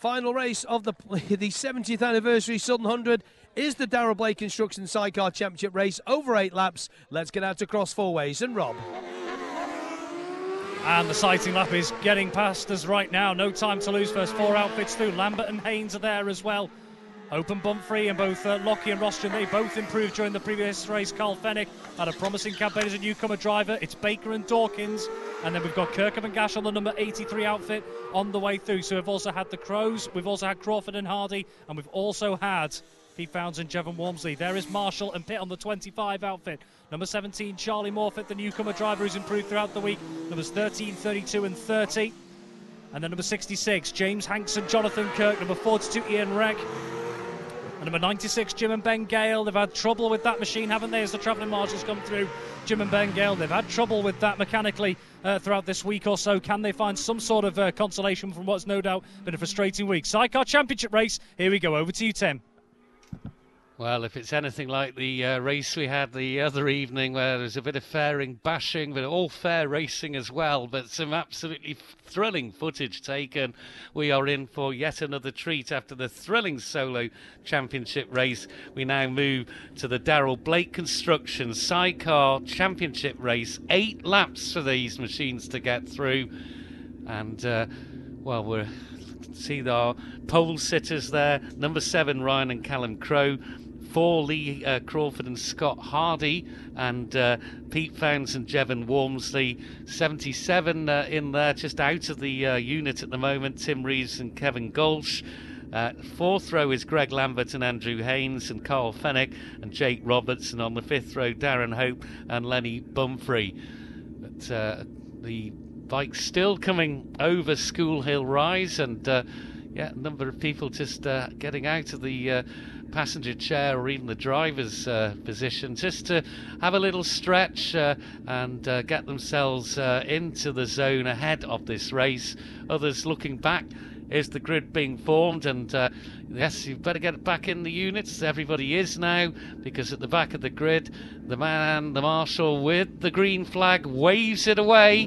Final race of the 70th anniversary Southern 100 is the Darrell Blake Construction Sidecar Championship race over 8 laps. Let's get out to Cross Four Ways and Rob. And the sighting lap is getting past us right now. No time to lose. First 4 outfits through. Lambert and Haynes are there as well. Open bump free, and both Lockie and Rostron, they both improved during the previous race. Carl Fenwick had a promising campaign as a newcomer driver. It's Baker and Dawkins, and then we've got Kirkham and Gash on the number 83 outfit on the way through. So we've also had the Crows, we've also had Crawford and Hardy, and we've also had Pete Founds and Jevon Walmsley. There is Marshall and Pitt on the 25 outfit. Number 17, Charlie Morfitt, the newcomer driver who's improved throughout the week. Numbers 13, 32 and 30. And then number 66, James Hanks and Jonathan Kirk. Number 42, Ian Reck. And number 96, Jim and Ben Gale. They've had trouble with that machine, haven't they, as the travelling marshals come through? Jim and Ben Gale, they've had trouble with that mechanically throughout this week or so. Can they find some sort of consolation from what's no doubt been a frustrating week? Sidecar Championship race, here we go. Over to you, Tim. Well, if it's anything like the race we had the other evening, where there's a bit of fairing, bashing, but all fair racing as well, but some absolutely thrilling footage taken, we are in for yet another treat. After the thrilling solo championship race, we now move to the Darrell Blake Construction Sidecar Championship race. 8 laps for these machines to get through, and well, we're see our pole sitters there. Number 7, Ryan and Callum Crowe. 4, Lee Crawford and Scott Hardy, and Pete Founds and Jevon Walmsley. 77 in there, just out of the unit at the moment, Tim Reeves and Kevin Golsh. 4th row is Greg Lambert and Andrew Haynes and Carl Fenwick and Jake Roberts, and on the 5th row Darren Hope and Lenny Bumfrey. But the bike's still coming over School Hill Rise, and yeah, a number of people just getting out of the passenger chair or even the driver's position just to have a little stretch and get themselves into the zone ahead of this race. Others looking back. Is the grid being formed? And yes, you've better get back in the units. Everybody is now, because at the back of the grid, the marshal with the green flag waves it away.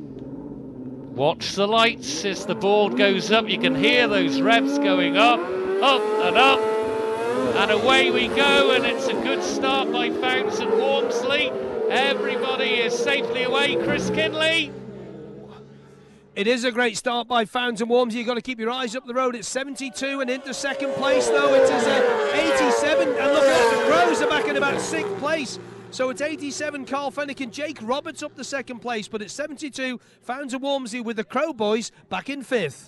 Watch the lights as the board goes up. You can hear those revs going up, up and up. And away we go, and it's a good start by Founds and Walmsley. Everybody is safely away. Chris Kinley. It is a great start by Founds and Walmsley. You've got to keep your eyes up the road. It's 72 and into second place, though. It is 87. And look at that, the Crows are back in about 6th place. So it's 87, Carl Fenwick and Jake Roberts up the 2nd place. But it's 72, Founds and Walmsley with the Crow boys back in 5th.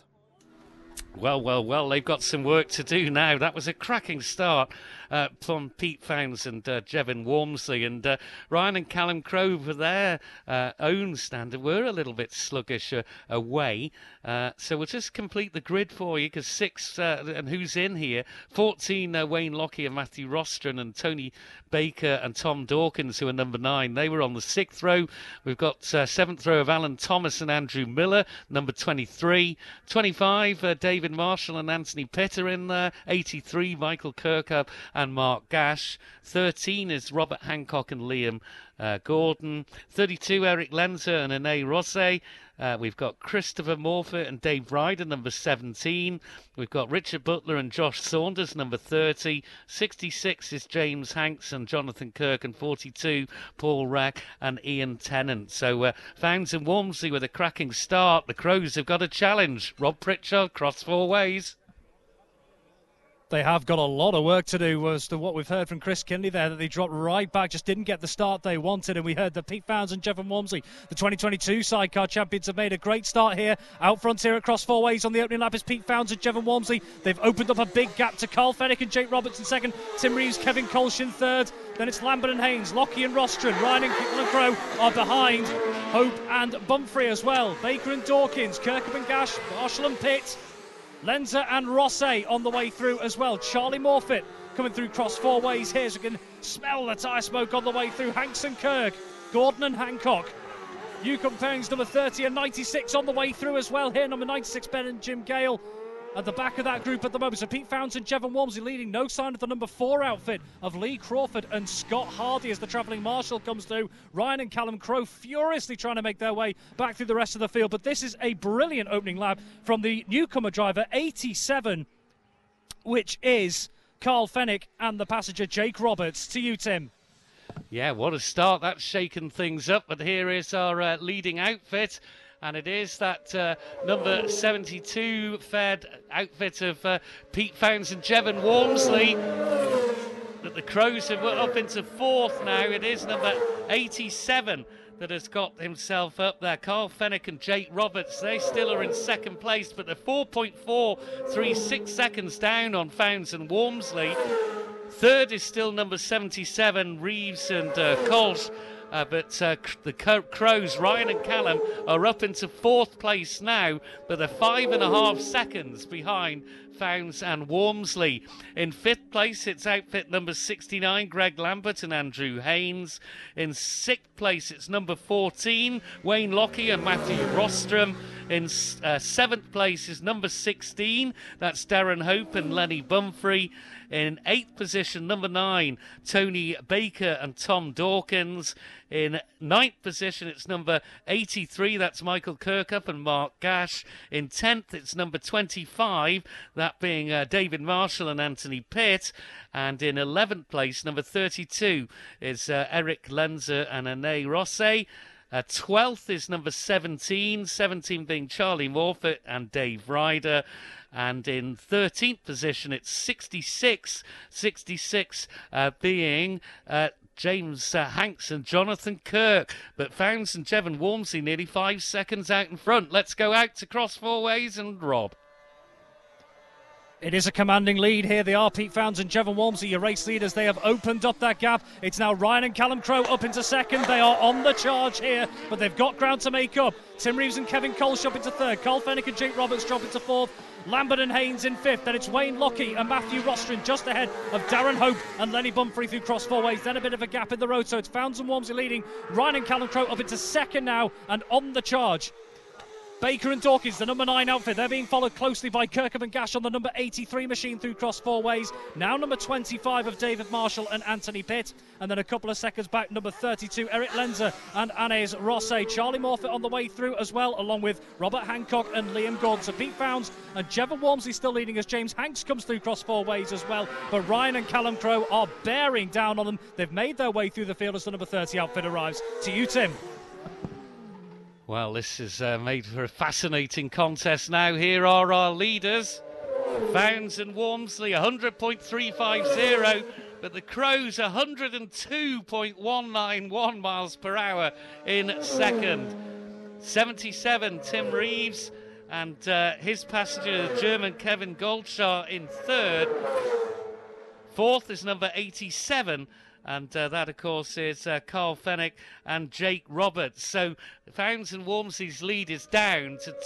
Well, they've got some work to do now. That was a cracking start from Pete Founds and Jevon Walmsley, and Ryan and Callum Crowe for their own standard were a little bit sluggish away. So we'll just complete the grid for you, because 6, and who's in here? 14, Wayne Lockie and Matthew Rostron, and Tony Baker and Tom Dawkins, who are number 9. They were on the 6th row. We've got 7th row of Alan Thomas and Andrew Miller, number 23. 25, David Marshall and Anthony Pitter in there. 83, Michael Kirkup and Mark Gash. 13 is Robert Hancock and Liam Gordon. 32, Eric Lenzer and Ane Rosset. We've got Christopher Morfitt and Dave Ryder, number 17. We've got Richard Butler and Josh Saunders, number 30. 66 is James Hanks and Jonathan Kirk, and 42, Paul Rack and Ian Tennant. So Founds and Walmsley with a cracking start. The Crows have got a challenge. Rob Pritchard, Cross Four Ways. They have got a lot of work to do, as to what we've heard from Chris Kinley there, that they dropped right back, just didn't get the start they wanted. And we heard that Pete Founds and Jevon Walmsley, the 2022 sidecar champions, have made a great start here. Out front here at Cross Four Ways on the opening lap is Pete Founds and Jevon Walmsley. They've opened up a big gap to Carl Fenwick and Jake Roberts in 2nd, Tim Reeves, Kevin Colsh in 3rd. Then it's Lambert and Haynes, Lockie and Rostron, Ryan and Crowe are behind. Hope and Bumfrey as well. Baker and Dawkins, Kirkham and Gash, Marshall and Pitt. Lenzer and Rosset on the way through as well. Charlie Morfitt coming through Cross Four Ways here, so you can smell the tyre smoke on the way through. Hanks and Kirk, Gordon and Hancock. Yukon Pairings number 30 and 96 on the way through as well here. Number 96, Ben and Jim Gale. at the back of that group at the moment. So Pete Founds and Jevon Walmsley leading. No sign of the number 4 outfit of Lee Crawford and Scott Hardy as the travelling marshal comes through. Ryan and Callum Crowe furiously trying to make their way back through the rest of the field. But this is a brilliant opening lap from the newcomer driver, 87, which is Carl Fenwick and the passenger Jake Roberts. To you, Tim. Yeah, what a start. That's shaken things up. But here is our leading outfit. And it is that number 72 fared outfit of Pete Founds and Jevon Walmsley that the Crows have up into 4th now. It is number 87 that has got himself up there. Carl Fenwick and Jake Roberts, they still are in 2nd place, but they're 4.436 seconds down on Founds and Walmsley. 3rd is still number 77, Reeves and Colch. But the Crows, Ryan and Callum, are up into 4th place now, but they're 5.5 seconds behind Founds and Walmsley. In 5th place, it's outfit number 69, Greg Lambert and Andrew Haynes. In 6th place, it's number 14, Wayne Lockie and Matthew Rostrom. In 7th place is number 16, that's Darren Hope and Lenny Bumfrey. In 8th position, number 9, Tony Baker and Tom Dawkins. In 9th position, it's number 83, that's Michael Kirkup and Mark Gash. In 10th, it's number 25, that being David Marshall and Anthony Pitt. And in 11th place, number 32, is Eric Lenzer and Ane Rosset. 12th is number 17 being Charlie Morfitt and Dave Ryder. And in 13th position, it's 66 being James Hanks and Jonathan Kirk. But Founds and Jevon Walmsley nearly 5 seconds out in front. Let's go out to cross 4 ways and Rob. It is a commanding lead here. They are Pete Founds and Jevon Walmsley, your race leaders. They have opened up that gap. It's now Ryan and Callum Crowe up into 2nd. They are on the charge here, but they've got ground to make up. Tim Reeves and Kevin Colch up into 3rd. Carl Fenwick and Jake Roberts drop into 4th. Lambert and Haynes in 5th. Then it's Wayne Lockie and Matthew Rostron just ahead of Darren Hope and Lenny Bumfrey through cross 4 ways. Then a bit of a gap in the road, so it's Founds and Walmsley leading. Ryan and Callum Crowe up into 2nd now and on the charge. Baker and Dawkins, the number 9 outfit, they're being followed closely by Kirkup and Gash on the number 83 machine through cross 4 ways. Now number 25 of David Marshall and Anthony Pitt. And then a couple of seconds back, number 32, Eric Lenzer and Ane Rosset. Charlie Morfitt on the way through as well, along with Robert Hancock and Liam Gordon. So Pete Founds and Jevon Walmsley still leading as James Hanks comes through cross 4 ways as well. But Ryan and Callum Crowe are bearing down on them. They've made their way through the field as the number 30 outfit arrives. To you, Tim. Well, this is made for a fascinating contest now. Here are our leaders. Founds and Walmsley, 100.350, but the Crows, 102.191 miles per hour in 2nd. 77, Tim Reeves, and his passenger, the German Kevin Goldschar, in 3rd. 4th is number 87. And that, of course, is Carl Fenwick and Jake Roberts. So Founds and Walmsley's lead is down to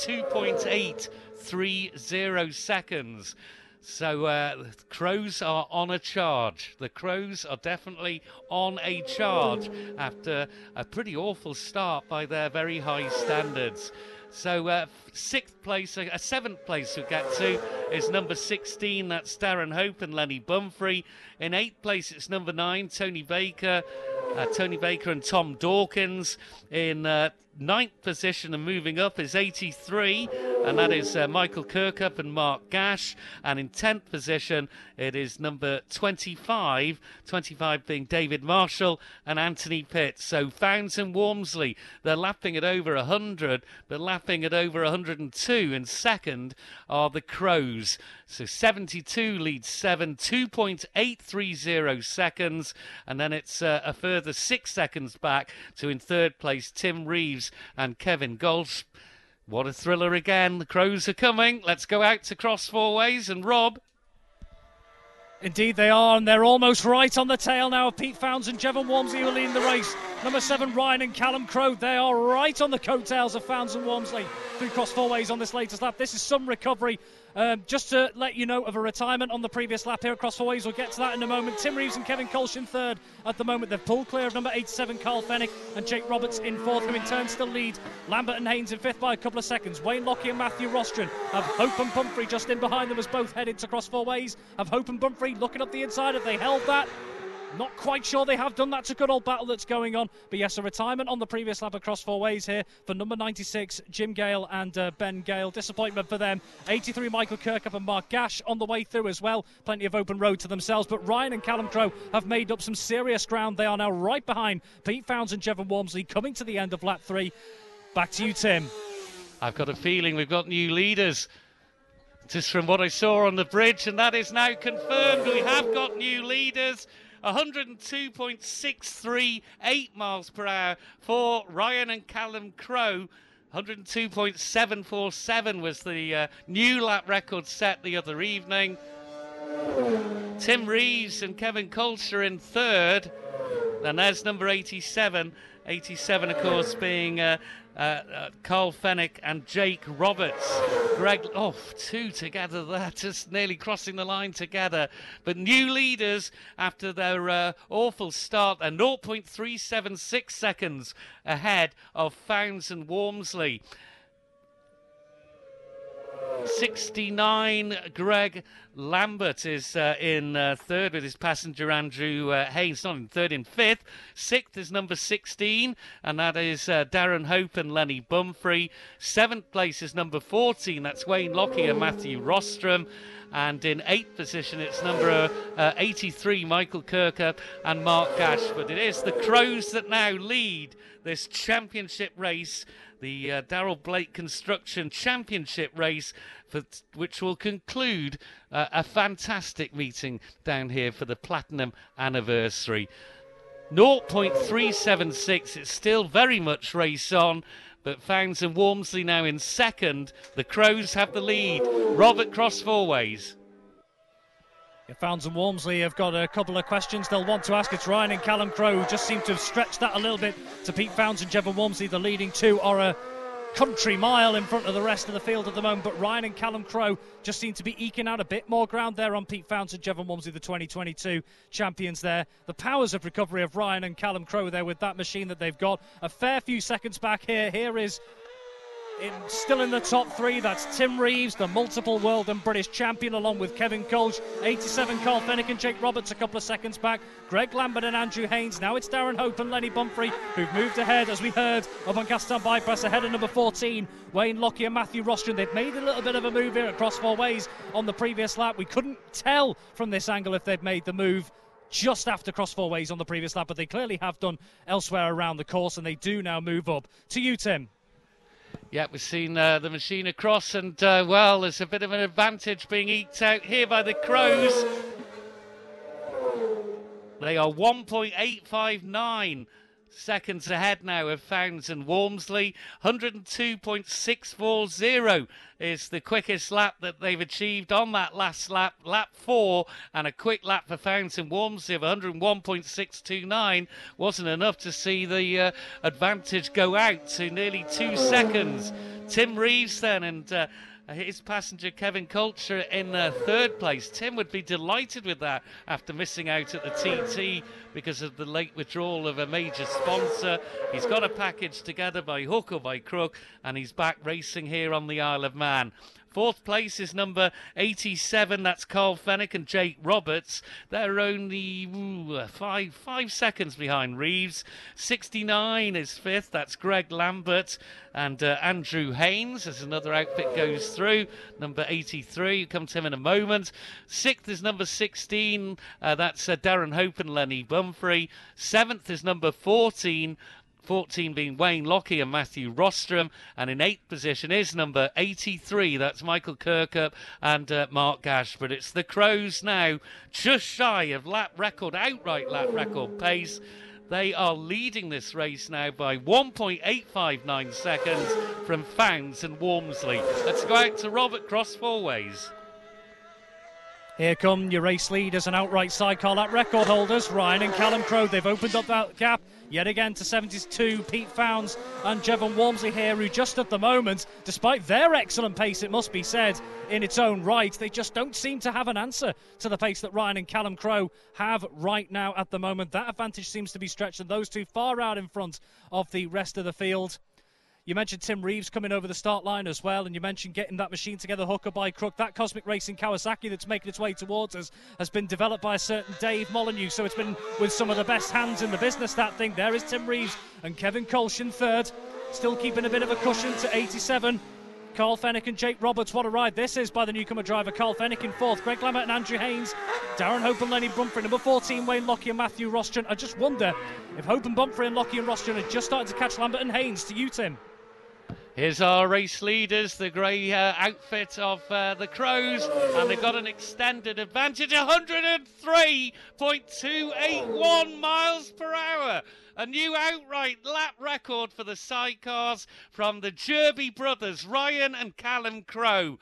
2.830 seconds. So the Crows are on a charge. The Crows are definitely on a charge after a pretty awful start by their very high standards. So 6th place, 7th place we get to is number 16, that's Darren Hope and Lenny Bumfrey. In 8th place it's number 9, Tony Baker and Tom Dawkins. In 9th position and moving up is 83, and that is Michael Kirkup and Mark Gash. And in 10th position it is number 25 being David Marshall and Anthony Pitt. So Founds and Walmsley, they're lapping at over 100, but lapping at over 102 in 2nd are the Crows. So 72 leads 7, 2.830 seconds, and then it's a further 6 seconds back to in 3rd place Tim Reeves and Kevin Golsh. What a thriller again. The Crows are coming. Let's go out to cross 4 ways and Rob. Indeed they are, and they're almost right on the tail now of Pete Founds and Jevon Walmsley who are leading the race. Number 7, Ryan and Callum Crowe, they are right on the coattails of Founds and Walmsley through cross 4 ways on this latest lap. This is some recovery Just to let you know of a retirement on the previous lap here across 4 ways. We'll get to that in a moment. Tim Reeves and Kevin Colch in third at the moment. They've pulled clear of number 87, Carl Fenwick, and Jake Roberts in fourth, who in turn still lead Lambert and Haynes in fifth by a couple of seconds. Wayne Lockey and Matthew Rostron have Hope and Pumphrey just in behind them as both head into cross 4 ways. Have Hope and Pumphrey looking up the inside. Have they held that? Not quite sure they have done. That's a good old battle that's going on. But yes, a retirement on the previous lap across 4 ways here for number 96, Jim Gale and Ben Gale. Disappointment for them. 83, Michael Kirkup and Mark Gash on the way through as well. Plenty of open road to themselves. But Ryan and Callum Crowe have made up some serious ground. They are now right behind Pete Founds and Jevon Walmsley coming to the end of lap 3. Back to you, Tim. I've got a feeling we've got new leaders. Just from what I saw on the bridge, and that is now confirmed. We have got new leaders. 102.638 miles per hour for Ryan and Callum Crowe. 102.747 was the new lap record set the other evening. Tim Reeves and Kevin Colch are in third. And there's number 87. 87, of course, being Carl Fenwick and Jake Roberts. Greg, two together there, just nearly crossing the line together. But new leaders after their awful start. They're 0.376 seconds ahead of Founds and Walmsley. 69, Greg Lambert is in third with his passenger Andrew Haynes, not in third, in fifth. Sixth is number 16, and that is Darren Hope and Lenny Pumphrey. Seventh place is number 14, that's Wayne Lockey and Matthew Rostrom. And in eighth position, it's number 83, Michael Kirkup and Mark Gash. But it is the Crows that now lead this championship race, the Darrell Blake Construction Championship race, which will conclude a fantastic meeting down here for the Platinum Anniversary. 0.376, it's still very much race on, but Founds and Walmsley now in second. The Crows have the lead. Robert, cross 4 ways. Founds and Walmsley have got a couple of questions they'll want to ask. It's Ryan and Callum Crowe who just seem to have stretched that a little bit to Pete Founds and Jevon Walmsley. The leading two are a country mile in front of the rest of the field at the moment, but Ryan and Callum Crowe just seem to be eking out a bit more ground there on Pete Founds and Jevon Walmsley, the 2022 champions there. The powers of recovery of Ryan and Callum Crowe there with that machine that they've got. A fair few seconds back here. Here is still in the top 3, that's Tim Reeves, the multiple world and British champion, along with Kevin Colch. 87, Carl Fenwick and Jake Roberts a couple of seconds back. Greg Lambert and Andrew Haynes. Now it's Darren Hope and Lenny Pumphrey who've moved ahead, as we heard, up on Gaston Bypass, ahead of number 14, Wayne Lockey and Matthew Rostron. They've made a little bit of a move here across 4 ways on the previous lap. We couldn't tell from this angle if they'd made the move just after cross 4 ways on the previous lap, but they clearly have done elsewhere around the course, and they do now move up. To you, Tim. Yeah, we've seen the machine across, and well, there's a bit of an advantage being eked out here by the Crows. They are 1.859 seconds ahead now of Founds and Walmsley. 102.640 is the quickest lap that they've achieved on that last lap, lap 4, and a quick lap for Founds and Walmsley of 101.629 wasn't enough to see the advantage go out to nearly 2 seconds. Tim Reeves then and his passenger Kevin Colch in third place. Tim would be delighted with that after missing out at the TT because of the late withdrawal of a major sponsor. He's got a package together by hook or by crook, and he's back racing here on the Isle of Man. Fourth place is number 87, that's Carl Fenwick and Jake Roberts. They're only 5 seconds behind Reeves. 69 is fifth, that's Greg Lambert and Andrew Haynes as another outfit goes through. Number 83, come to him in a moment. Sixth is number 16, that's Darren Hope and Lenny Pumphrey. Seventh is number 14 being Wayne Lockey and Matthew Rostrom, and in 8th position is number 83, that's Michael Kirkup and Mark Gash. But it's the Crows now, just shy of outright lap record pace. They are leading this race now by 1.859 seconds from Founds and Walmsley. Let's go out to Robert, cross 4 ways. Here come your race leaders and outright sidecar lap record holders, Ryan and Callum Crowe. They've opened up that gap yet again to 72. Pete Founds and Jevon Walmsley here, who just at the moment, despite their excellent pace, it must be said, in its own right, they just don't seem to have an answer to the pace that Ryan and Callum Crowe have right now at the moment. That advantage seems to be stretched, and those two far out in front of the rest of the field. You mentioned Tim Reeves coming over the start line as well, and you mentioned getting that machine together, hooker by crook. That Cosmic Racing Kawasaki that's making its way towards us has been developed by a certain Dave Molyneux, so it's been with some of the best hands in the business, that thing. There is Tim Reeves and Kevin Kolsch in third, still keeping a bit of a cushion to 87. Carl Fenwick and Jake Roberts, what a ride this is by the newcomer driver. Carl Fenwick in fourth, Greg Lambert and Andrew Haynes, Darren Hope and Lenny Bumfrey, number 14, Wayne Lockyer and Matthew Rostron. I just wonder if Hope and Bumfrey and Lockyer and Rostron are just starting to catch Lambert and Haynes. To you, Tim. Here's our race leaders, the grey outfit of the Crows, and they've got an extended advantage, 103.281 miles per hour. A new outright lap record for the sidecars from the Jerby brothers, Ryan and Callum Crowe.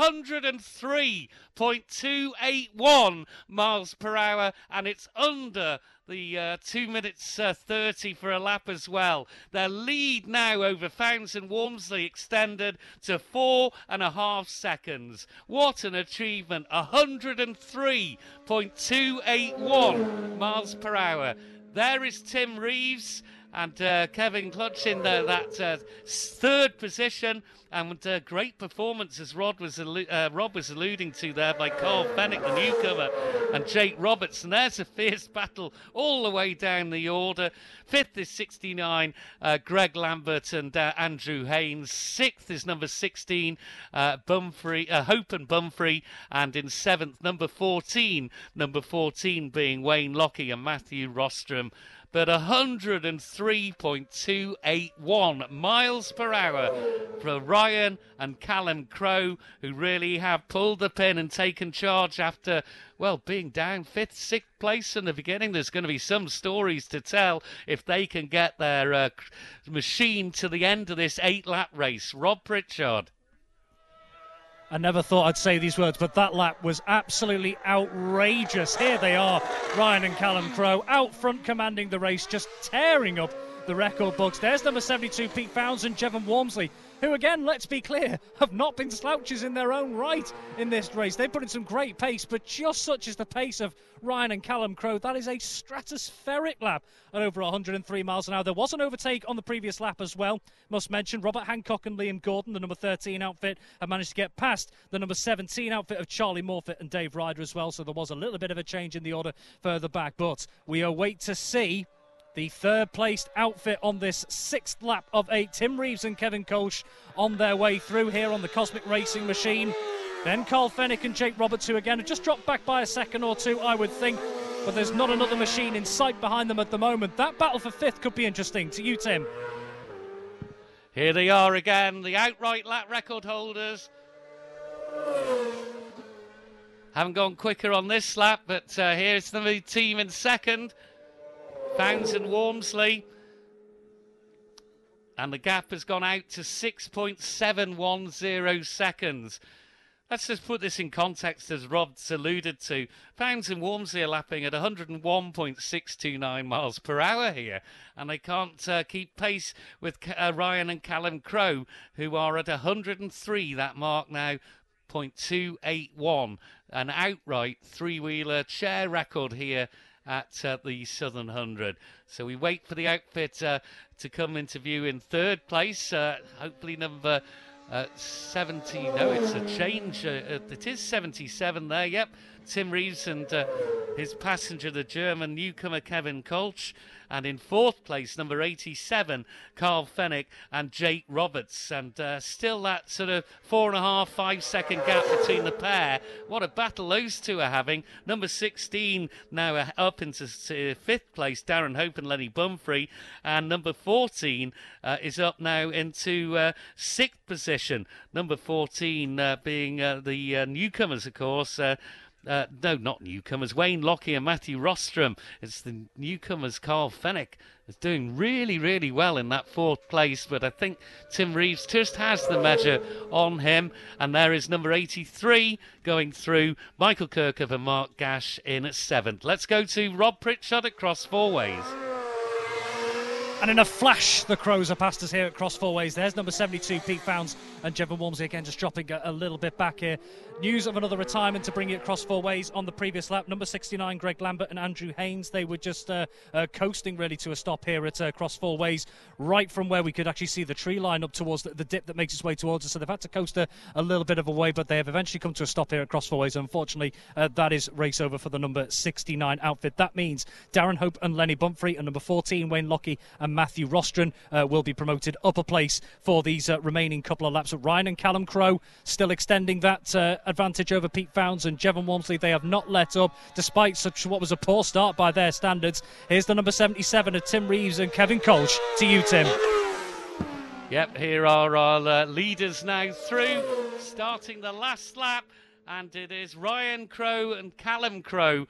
103.281 miles per hour, and it's under the 2 minutes 30 for a lap as well. Their lead now over Founds and Walmsley extended to 4.5 seconds. What an achievement. 103.281 miles per hour. There is Tim Reeves and Kevin Clutch in that third position, and great performance, as Rob was alluding to there, by Carl Fenwick, the newcomer, and Jake Roberts. And there's a fierce battle all the way down the order. Fifth is 69, Greg Lambert and Andrew Haynes. Sixth is number 16, Hope and Bumfrey. And in seventh, number 14 being Wayne Lockyer and Matthew Rostrom. But 103.281 miles per hour for Ryan and Callum Crowe, who really have pulled the pin and taken charge after, well, being down 5th, 6th place in the beginning. There's going to be some stories to tell if they can get their machine to the end of this 8-lap race. Rob Pritchard. I never thought I'd say these words, but that lap was absolutely outrageous. Here they are, Ryan and Callum Crowe, out front commanding the race, just tearing up the record books. There's number 72, Pete Founds and Jevon Walmsley, who, again, let's be clear, have not been slouches in their own right in this race. They put in some great pace, but just such is the pace of Ryan and Callum Crowe. That is a stratospheric lap at over 103 miles an hour. There was an overtake on the previous lap as well. Must mention, Robert Hancock and Liam Gordon, the number 13 outfit, have managed to get past the number 17 outfit of Charlie Morfitt and Dave Ryder as well, so there was a little bit of a change in the order further back. But we await to see the third-placed outfit on this 6th lap of 8. Tim Reeves and Kevin Kolsch on their way through here on the Cosmic Racing machine. Then Carl Fenwick and Jake Roberts, who again have just dropped back by a second or two, I would think. But there's not another machine in sight behind them at the moment. That battle for 5th could be interesting. To you, Tim. Here they are again, the outright lap record holders. Haven't gone quicker on this lap, but here's the team in second. Founds and Walmsley, and the gap has gone out to 6.710 seconds. Let's just put this in context, as Rob's alluded to. Founds and Walmsley are lapping at 101.629 miles per hour here, and they can't keep pace with Ryan and Callum Crowe, who are at 103, that mark now, 0.281, an outright three-wheeler chair record here at the Southern 100. So we wait for the outfit to come into view in third place. Hopefully number 70. No, it's a change. It is 77 there. Yep. Tim Reeves and his passenger, the German newcomer Kevin Kolsch. And in fourth place, number 87, Carl Fenwick and Jake Roberts. And still that sort of 4.5, 5 second gap between the pair. What a battle those two are having. Number 16 now up into fifth place, Darren Hope and Lenny Bumfrey. And number 14 is up now into sixth position. Number 14 being the newcomers, of course. No, not newcomers. Wayne Lockyer and Matthew Rostrom. It's the newcomers. Carl Fenwick is doing really, really well in that fourth place. But I think Tim Reeves just has the measure on him. And there is number 83 going through. Michael Kirkhope and Mark Gash in at seventh. Let's go to Rob Pritchard at Cross Four Ways. And in a flash, the Crows are past us here at Cross Four Ways. There's number 72, Pete Founds, and Jevon Walmsley again just dropping a little bit back here. News of another retirement to bring it Cross Four Ways on the previous lap. Number 69, Greg Lambert and Andrew Haynes. They were just coasting really to a stop here at Cross Four Ways, right from where we could actually see the tree line up towards the dip that makes its way towards us. So they've had to coast a little bit of a way, but they have eventually come to a stop here at Cross Four Ways. Unfortunately, that is race over for the number 69 outfit. That means Darren Hope and Lenny Bumfrey and number 14, Wayne Lockie and Matthew Rostron will be promoted up a place for these remaining couple of laps. Ryan and Callum Crowe still extending that advantage over Pete Founds and Jevon Walmsley. They have not let up despite such what was a poor start by their standards. Here's the number 77 of Tim Reeves and Kevin Colch. To you, Tim. Yep, here are our leaders now through, starting the last lap, and it is Ryan Crowe and Callum Crowe.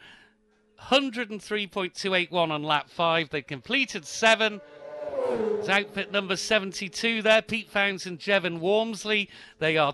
103.281 on lap 5. They completed 7. It's outfit number 72 there, Pete Founds and Jevon Walmsley. They are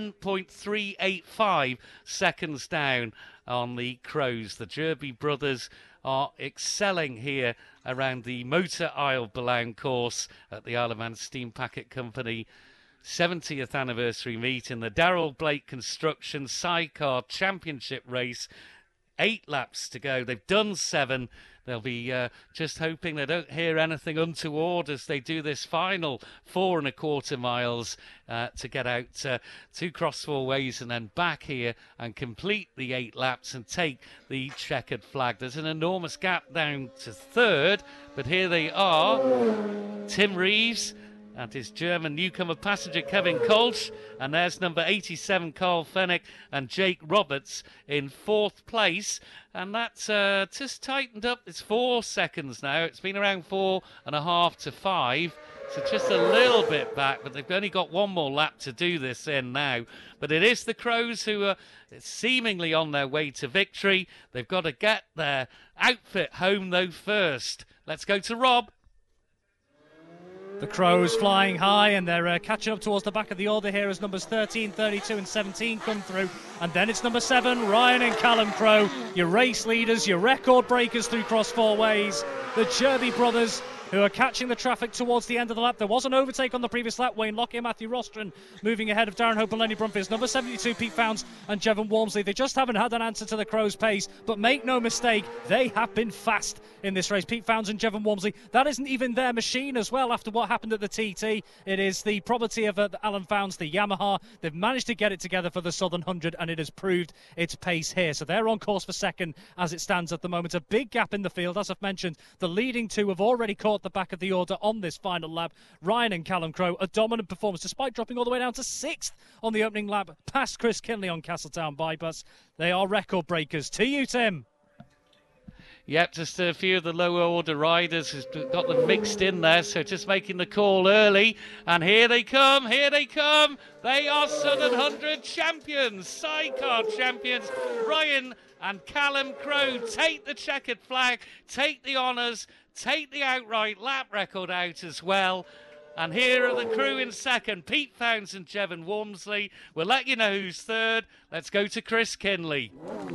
10.385 seconds down on the Crows. The Jerby brothers are excelling here around the Motor Isle Boulogne course at the Isle of Man Steam Packet Company 70th anniversary meet in the Darrell Blake Construction Sidecar Championship race. 8 laps to go. They've done 7. They'll be just hoping they don't hear anything untoward as they do this final 4.25 miles to get out to Cross Four Ways and then back here and complete the 8 laps and take the checkered flag. There's an enormous gap down to 3rd, but here they are. Tim Reeves and his German newcomer passenger Kevin Colch, and there's number 87 Carl Fenwick and Jake Roberts in 4th place, and that's just tightened up. It's 4 seconds now. It's been around 4.5 to 5, so just a little bit back, but they've only got one more lap to do this in now. But it is the Crows who are seemingly on their way to victory. They've got to get their outfit home though first. Let's go to Rob. The Crows flying high, and they're catching up towards the back of the order here as numbers 13, 32 and 17 come through. And then it's number 7, Ryan and Callum Crowe, your race leaders, your record breakers through Cross Four Ways. The Jerby brothers who are catching the traffic towards the end of the lap. There was an overtake on the previous lap. Wayne Lockie and Matthew Rostron moving ahead of Darren Hope and Lenny Bumfrey. Number 72, Pete Founds and Jevon Walmsley. They just haven't had an answer to the Crows' pace, but make no mistake, they have been fast in this race. Pete Founds and Jevon Walmsley, that isn't even their machine as well after what happened at the TT. It is the property of Alan Founds, the Yamaha. They've managed to get it together for the Southern 100, and it has proved its pace here. So they're on course for second as it stands at the moment. A big gap in the field, as I've mentioned. The leading two have already caught the back of the order on this final lap. Ryan and Callum Crowe, a dominant performance despite dropping all the way down to 6th on the opening lap past Chris Kinley on Castletown Bypass. They are record breakers. To you, Tim. Yep, just a few of the lower order riders has got them mixed in there, so just making the call early. And here they come, here they come. They are Southern 100 champions, sidecar champions. Ryan and Callum Crowe take the checkered flag, take the honours, take the outright lap record out as well. And here are the crew in second, Pete Founds and Jevon Walmsley. We'll let you know who's third. Let's go to Chris Kinley.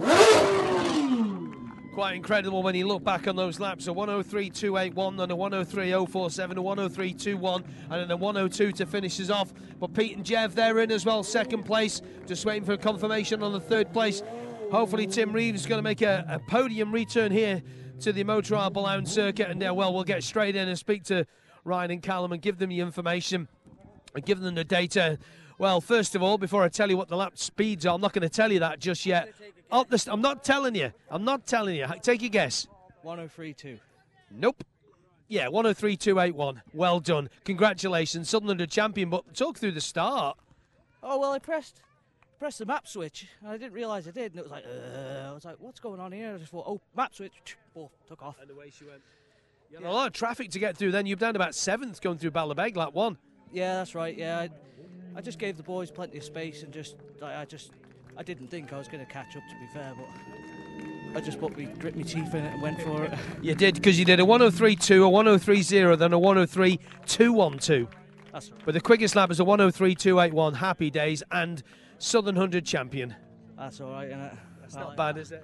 Quite incredible when you look back on those laps. A 103.281 and a 103.047, a 103.21 and then a 102 to finish us off. But Pete and Jev, they're in as well, second place. Just waiting for a confirmation on the third place. Hopefully Tim Reeves is going to make a podium return here to the Motor Isle Boulogne circuit. And we'll get straight in and speak to Ryan and Callum and give them the information and give them the data. Well, first of all, before I tell you what the lap speeds are, I'm not going to tell you that just yet. I'm not telling you. I'm not telling you. Take a guess. 103.2. Nope. Yeah, 103.281. Well done. Congratulations, Southern 100 champion. But talk through the start. Oh, well, I pressed the map switch, and I didn't realise I did, and it was like, what's going on here? I just thought, oh, map switch. Oh, took off. And away she went. You had a lot of traffic to get through then. You're down about 7th going through Ballabeg, lap 1. Yeah, that's right, yeah. I just gave the boys plenty of space and I didn't think I was going to catch up, to be fair, but I just grit my teeth in it and went for it. You did, because you did a 103.2, a 103.0, then a 103.212. That's right. But the quickest lap is a 103.281, happy days, and Southern 100 champion. That's all right, innit? That's not bad, is it?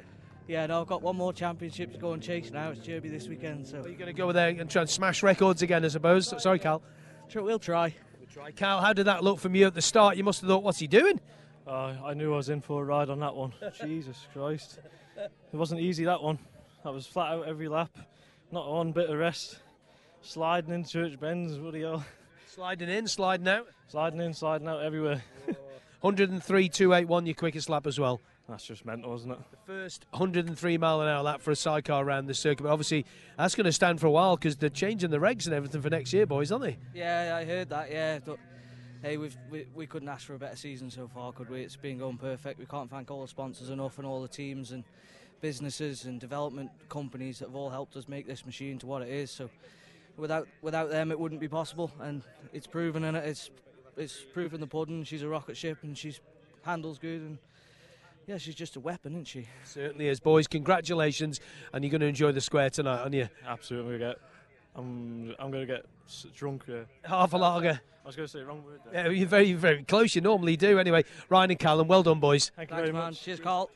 Yeah, no, I've got one more championship to go and chase now. It's Derby this weekend, so Are you going to go there and try and smash records again, I suppose? Sorry, Cal. we'll try. Cal, how did that look from you at the start? You must have thought, what's he doing? I knew I was in for a ride on that one. Jesus Christ. It wasn't easy, that one. I was flat out every lap. Not one bit of rest. Sliding in church bends, bloody hell. Sliding in, sliding out. Sliding in, sliding out everywhere. 103.281, your quickest lap as well. That's just mental, isn't it? The first 103 mile an hour lap for a sidecar around the circuit. But obviously, that's going to stand for a while because they're changing the regs and everything for next year, boys, aren't they? Yeah, I heard that, yeah. But, hey, we couldn't ask for a better season so far, could we? It's been going perfect. We can't thank all the sponsors enough and all the teams and businesses and development companies that have all helped us make this machine to what it is. So without them, it wouldn't be possible. And it's proven, and it's proof in the pudding. She's a rocket ship and she's handles good, and yeah, she's just a weapon, isn't she? Certainly is, boys. Congratulations, and you're going to enjoy the square tonight, aren't you? Absolutely. I'm going to get drunk. Half a lager. I was going to say the wrong word Yeah, there. you're very, very close. You normally do. Anyway, Ryan and Callum, well done, boys. Thank you Thanks, very man. much. Cheers, Carl.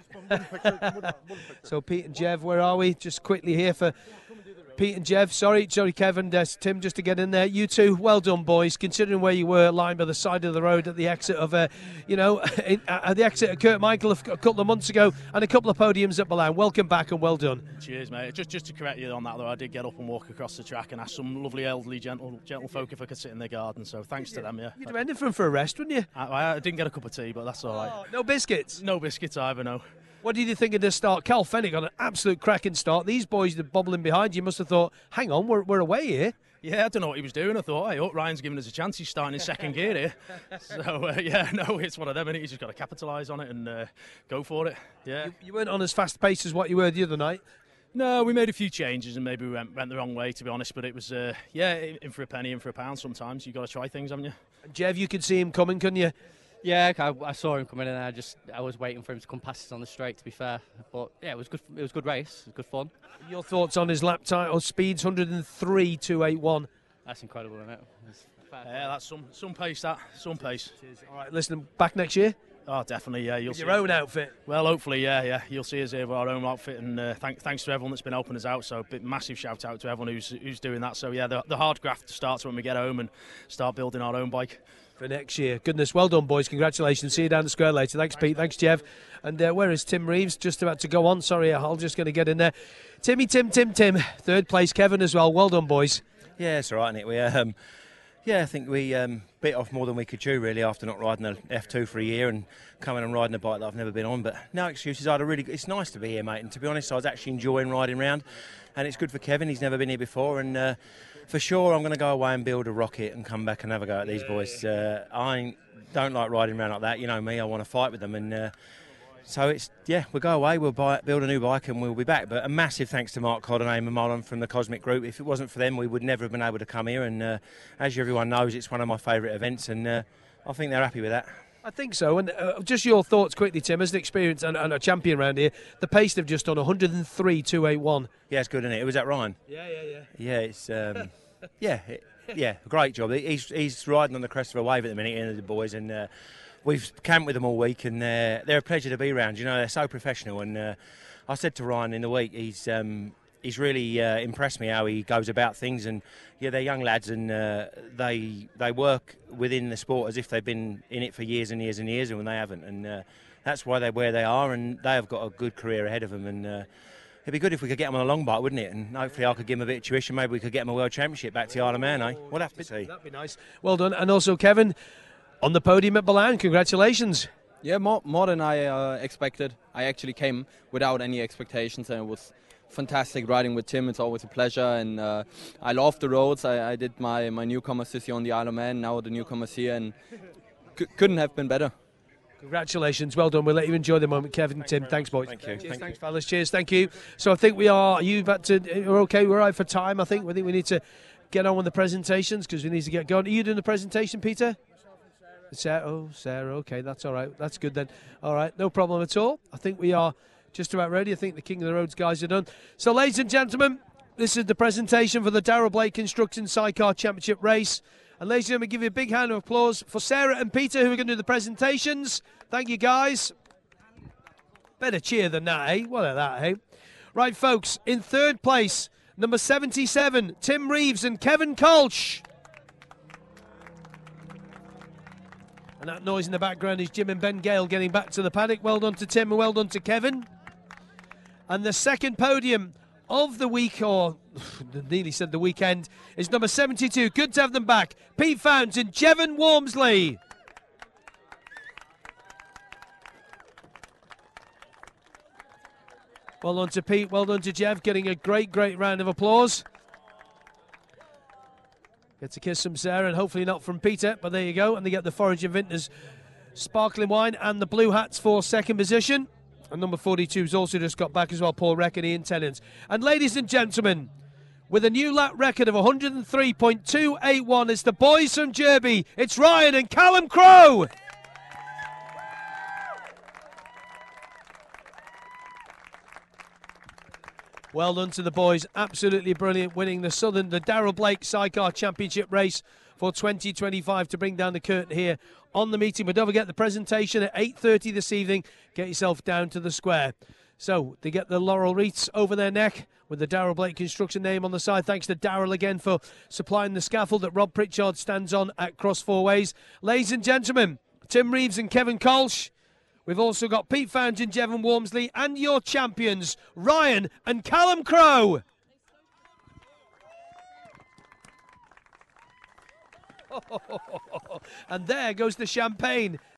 So Pete and Jev, where are we? Just quickly here for Pete and Jev. Sorry, Kevin, Tim, just to get in there. You two, well done, boys. Considering where you were, lying by the side of the road at the exit of, at the exit of Kurt Michael a couple of months ago, and a couple of podiums at Milan. Welcome back and well done. Cheers, mate. Just to correct you on that, though, I did get up and walk across the track and ask some lovely elderly gentle folk if I could sit in their garden. So thanks to them, yeah. You'd do anything for a rest, wouldn't you? I didn't get a cup of tea, but that's all right. Oh, no biscuits. No biscuits either, no. What did you think of the start? Cal Fenwick on an absolute cracking start. These boys are bobbling behind. You must have thought, hang on, we're away here. Yeah, I don't know what he was doing. I thought, hey, Ryan's giving us a chance. He's starting in second gear here. So, it's one of them, innit? He's just got to capitalise on it and go for it. Yeah. You weren't on as fast pace as what you were the other night. No, we made a few changes and maybe we went the wrong way, to be honest. But it was, in for a penny, in for a pound sometimes. You've got to try things, haven't you? And Jev, you could see him coming, couldn't you? Yeah, I saw him coming in and I was waiting for him to come past us on the straight, to be fair. But yeah, it was good. It was a good race. It was good fun. Your thoughts on his lap time or speeds? 103.281. That's incredible, isn't it? Yeah, that's some pace. Some pace. All right, listen, back next year. Oh, definitely, yeah. You'll With see your own outfit. Well, hopefully, yeah. You'll see us here with our own outfit, and thanks to everyone that's been helping us out. So, massive shout out to everyone who's doing that. So, yeah, the hard graft starts when we get home and start building our own bike. For next year. Goodness, well done, boys. Congratulations. See you down the square later. Thanks, Pete. Thanks, Jev. And where is Tim Reeves? Just about to go on. Sorry, I'm just going to get in there. Tim. Third place, Kevin as well. Well done, boys. Yeah, it's all right, isn't it? I think we bit off more than we could chew, really, after not riding an F2 for a year and coming and riding a bike that I've never been on. But no excuses. It's nice to be here, mate. And to be honest, I was actually enjoying riding round. And it's good for Kevin. He's never been here before. And for sure, I'm going to go away and build a rocket and come back and have a go at these boys. I don't like riding around like that. You know me, I want to fight with them. And so we'll go away, we'll build a new bike and we'll be back. But a massive thanks to Mark Codden and Marlon from the Cosmic Group. If it wasn't for them, we would never have been able to come here. And as everyone knows, it's one of my favourite events. And I think they're happy with that. I think so. And just your thoughts quickly, Tim, as an experience and a champion around here. The pace they've just done, 103.281. Yeah, it's good, isn't it? Was that Ryan? Yeah. Yeah, it's great job. He's riding on the crest of a wave at the minute, the boys, and we've camped with them all week, and they're a pleasure to be around. You know, they're so professional. And I said to Ryan in the week, he's really impressed me how he goes about things. And yeah, they're young lads, and they work within the sport as if they've been in it for years and years and years, and when they haven't. And that's why they're where they are, and they have got a good career ahead of them. And it'd be good if we could get them on a long bike, wouldn't it? And hopefully I could give them a bit of tuition. Maybe we could get them a World Championship back to the Isle of Man, eh? We'll have to see. That'd be nice. Well done. And also, Kevin, on the podium at Milan. Congratulations. Yeah, more than I expected. I actually came without any expectations, and it was fantastic riding with Tim. It's always a pleasure, and I love the roads. I did my newcomers this year on the Isle of Man, now the newcomers here, and couldn't have been better. Congratulations, well done. We'll let you enjoy the moment, Kevin, Tim. Thanks, boys. Thank you. Cheers, thanks, fellas. Cheers, thank you. So I think we're okay, we're right for time, I think. We need to get on with the presentations because we need to get going. Are you doing the presentation, Peter? Sarah, okay, that's all right. That's good then. All right, no problem at all. I think we are just about ready. I think the King of the Roads guys are done. So, ladies and gentlemen, this is the presentation for the Darrell Blake Construction Sidecar Championship race. And ladies and gentlemen, give you a big hand of applause for Sarah and Peter, who are going to do the presentations. Thank you, guys. Better cheer than that, eh? What at that, eh? Right, folks, in third place, number 77, Tim Reeves and Kevin Kolsch. And that noise in the background is Jim and Ben Gale getting back to the paddock. Well done to Tim and well done to Kevin. And the second podium of the week, or nearly said the weekend, is number 72. Good to have them back. Pete Founds and Jevon Walmsley. Well done to Pete, well done to Jev, getting a great round of applause. Gets a kiss from Sarah and hopefully not from Peter, but there you go. And they get the Forage and Vintners sparkling wine and the blue hats for second position. And number 42 has also just got back as well, Paul Reck and Ian Tennant. And ladies and gentlemen, with a new lap record of 103.281, it's the boys from Derby. It's Ryan and Callum Crowe. Well done to the boys, absolutely brilliant, winning the Darrell Blake Sidecar Championship race for 2025 to bring down the curtain here on the meeting. But don't forget the presentation at 8:30 this evening. Get yourself down to the square. So they get the laurel wreaths over their neck with the Darrell Blake Construction name on the side. Thanks to Darrell again for supplying the scaffold that Rob Pritchard stands on at Cross Four Ways. Ladies and gentlemen, Tim Reeves and Kevin Kolsch. We've also got Pete Founds and Jevon Walmsley and your champions, Ryan and Callum Crowe. And there goes the champagne